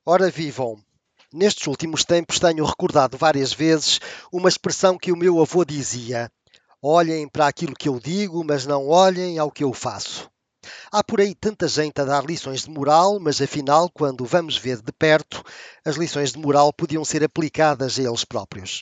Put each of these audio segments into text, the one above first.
Ora vivam! Nestes últimos tempos tenho recordado várias vezes uma expressão que o meu avô dizia: olhem para aquilo que eu digo, mas não olhem ao que eu faço. Há por aí tanta gente a dar lições de moral, mas afinal, quando vamos ver de perto, as lições de moral podiam ser aplicadas a eles próprios.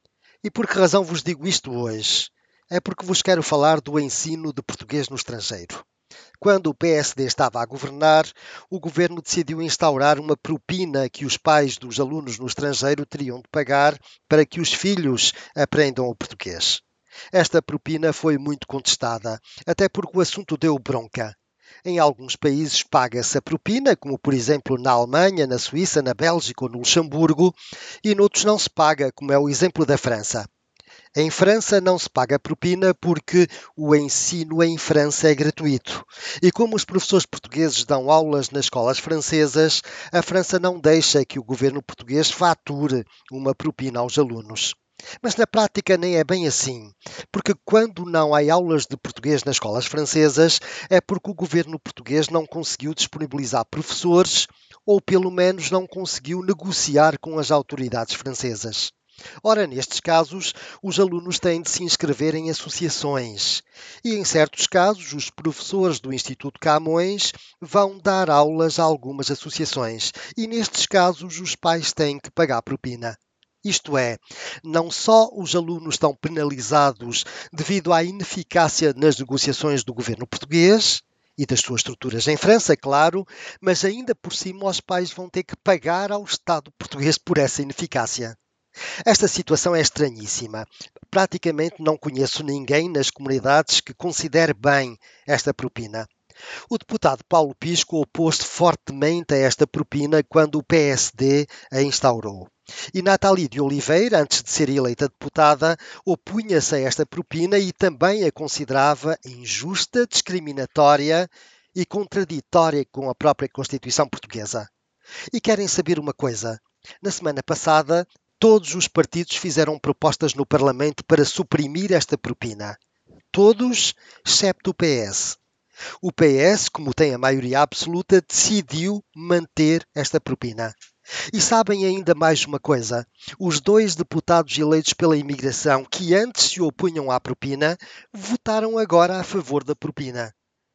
E por que razão vos digo isto hoje? É porque vos quero falar do ensino de português no estrangeiro. Quando o PSD estava a governar, o governo decidiu instaurar uma propina que os pais dos alunos no estrangeiro teriam de pagar para que os filhos aprendam o português. Esta propina foi muito contestada, até porque o assunto deu bronca. Em alguns países paga-se a propina, como por exemplo na Alemanha, na Suíça, na Bélgica ou no Luxemburgo, e noutros não se paga, como é o exemplo da França. Em França não se paga propina porque o ensino em França é gratuito. E como os professores portugueses dão aulas nas escolas francesas, a França não deixa que o governo português fature uma propina aos alunos. Mas na prática nem é bem assim, porque quando não há aulas de português nas escolas francesas é porque o governo português não conseguiu disponibilizar professores ou pelo menos não conseguiu negociar com as autoridades francesas. Ora, nestes casos, os alunos têm de se inscrever em associações e, em certos casos, os professores do Instituto Camões vão dar aulas a algumas associações e, nestes casos, os pais têm que pagar propina. Isto é, não só os alunos estão penalizados devido à ineficácia nas negociações do governo português e das suas estruturas em França, claro, mas ainda por cima os pais vão ter que pagar ao Estado português por essa ineficácia. Esta situação é estranhíssima. Praticamente não conheço ninguém nas comunidades que considere bem esta propina. O deputado Paulo Pisco opôs-se fortemente a esta propina quando o PSD a instaurou. E Nathalie de Oliveira, antes de ser eleita deputada, opunha-se a esta propina e também a considerava injusta, discriminatória e contraditória com a própria Constituição portuguesa. E querem saber uma coisa? Na semana passada, todos os partidos fizeram propostas no Parlamento para suprimir esta propina. Todos, excepto o PS. O PS, como tem a maioria absoluta, decidiu manter esta propina. E sabem ainda mais uma coisa? Os dois deputados eleitos pela imigração, que antes se opunham à propina, votaram agora a favor da propina.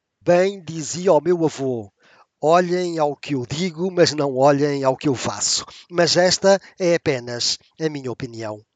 Bem dizia o meu avô: olhem ao que eu digo, mas não olhem ao que eu faço. Mas esta é apenas a minha opinião.